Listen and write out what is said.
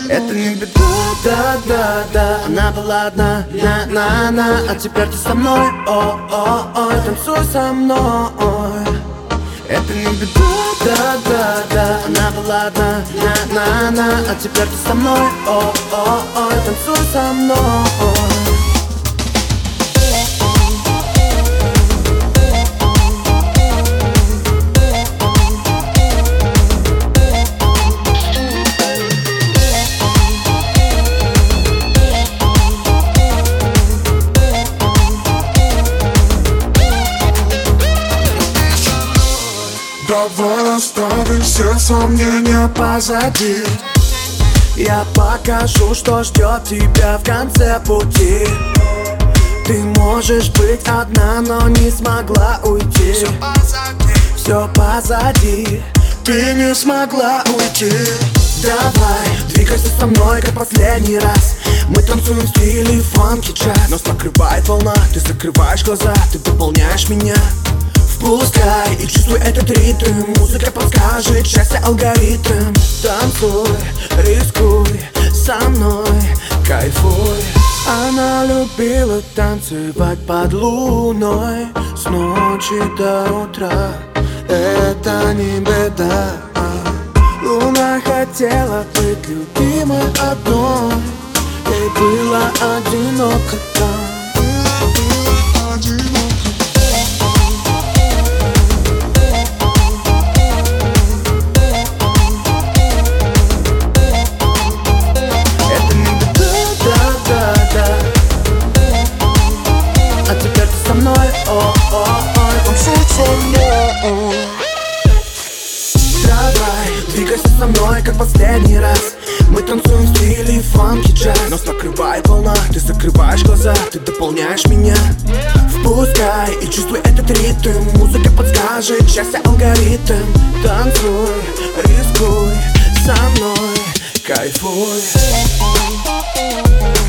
Это не беда, да, она была одна, на, а теперь ты со мной, ой, танцуй со мной. Это не беда, да, она была одна, на, а теперь ты со мной, ой, танцуй со мной. Давай оставим все сомнения позади. Я покажу, что ждет тебя в конце пути. Ты можешь быть одна, но не смогла уйти. Все позади, Ты не смогла уйти. давай, двигайся со мной, как последний раз. Мы танцуем в стиле фанки джаз. Нас накрывает волна, ты закрываешь глаза, ты дополняешь меня. Впускай и чувствуй этот ритм. Музыка подскажет счастье алгоритм. Танцуй, рискуй со мной, кайфуй. Она любила танцевать под луной с ночи до утра. Это не беда. Луна хотела быть любимой одной. Ей было одиноко там. Двигайся со мной, как последний раз. Мы танцуем в стиле фанки джаз. Нас накрывает волна, ты закрываешь глаза, ты дополняешь меня. Впускай и чувствуй этот ритм. Музыка подскажет счастье алгоритм. Танцуй, рискуй со мной, кайфуй.